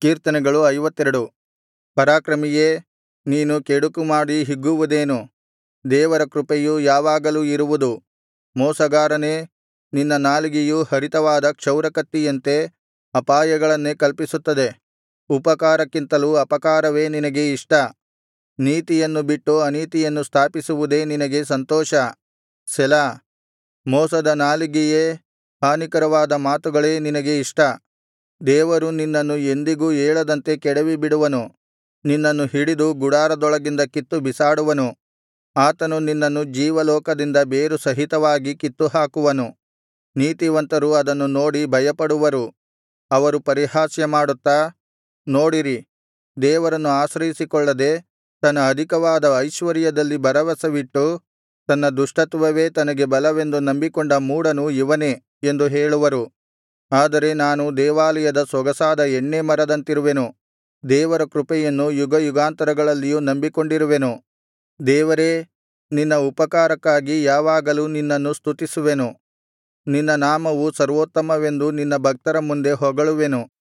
ಕೀರ್ತನೆಗಳು 52. ಪರಾಕ್ರಮಿಯೇ, ನೀನು ಕೆಡುಕುಮಾಡಿ ಹಿಗ್ಗುವುದೇನು? ದೇವರ ಕೃಪೆಯು ಯಾವಾಗಲೂ ಇರುವುದು. ಮೋಸಗಾರನೇ, ನಿನ್ನ ನಾಲಿಗೆಯು ಹರಿತವಾದ ಕ್ಷೌರಕತ್ತಿಯಂತೆ ಅಪಾಯಗಳನ್ನೇ ಕಲ್ಪಿಸುತ್ತದೆ. ಉಪಕಾರಕ್ಕಿಂತಲೂ ಅಪಕಾರವೇ ನಿನಗೆ ಇಷ್ಟ. ನೀತಿಯನ್ನು ಬಿಟ್ಟು ಅನೀತಿಯನ್ನು ಸ್ಥಾಪಿಸುವುದೇ ನಿನಗೆ ಸಂತೋಷ. ಸೆಲಾ. ಮೋಸದ ನಾಲಿಗೆಯೇ, ಹಾನಿಕರವಾದ ಮಾತುಗಳೇ ನಿನಗೆ ಇಷ್ಟ. ದೇವರು ನಿನ್ನನ್ನು ಎಂದಿಗೂ ಏಳದಂತೆ ಕೆಡವಿಬಿಡುವನು. ನಿನ್ನನ್ನು ಹಿಡಿದು ಗುಡಾರದೊಳಗಿಂದ ಕಿತ್ತು ಬಿಸಾಡುವನು. ಆತನು ನಿನ್ನನ್ನು ಜೀವಲೋಕದಿಂದ ಬೇರು ಸಹಿತವಾಗಿ ಕಿತ್ತುಹಾಕುವನು. ನೀತಿವಂತರು ಅದನ್ನು ನೋಡಿ ಭಯಪಡುವರು. ಅವರು ಪರಿಹಾಸ್ಯಮಾಡುತ್ತಾ, ನೋಡಿರಿ, ದೇವರನ್ನು ಆಶ್ರಯಿಸಿಕೊಳ್ಳದೆ ತನ್ನ ಅಧಿಕವಾದ ಐಶ್ವರ್ಯದಲ್ಲಿ ಭರವಸವಿಟ್ಟು ತನ್ನ ದುಷ್ಟತ್ವವೇ ತನಗೆ ಬಲವೆಂದು ನಂಬಿಕೊಂಡ ಮೂಢನು ಇವನೇ ಎಂದು ಹೇಳುವರು. ಆದರೆ ನಾನು ದೇವಾಲಯದ ಸೊಗಸಾದ ಎಣ್ಣೇ ಮರದಂತಿರುವೆನು. ದೇವರ ಕೃಪೆಯನ್ನು ಯುಗಯುಗಾಂತರಗಳಲ್ಲಿಯೂ ನಂಬಿಕೊಂಡಿರುವೆನು. ದೇವರೇ, ನಿನ್ನ ಉಪಕಾರಕ್ಕಾಗಿ ಯಾವಾಗಲೂ ನಿನ್ನನ್ನು ಸ್ತುತಿಸುವೆನು. ನಿನ್ನ ನಾಮವು ಸರ್ವೋತ್ತಮವೆಂದು ನಿನ್ನ ಭಕ್ತರ ಮುಂದೆ ಹೊಗಳುವೆನು.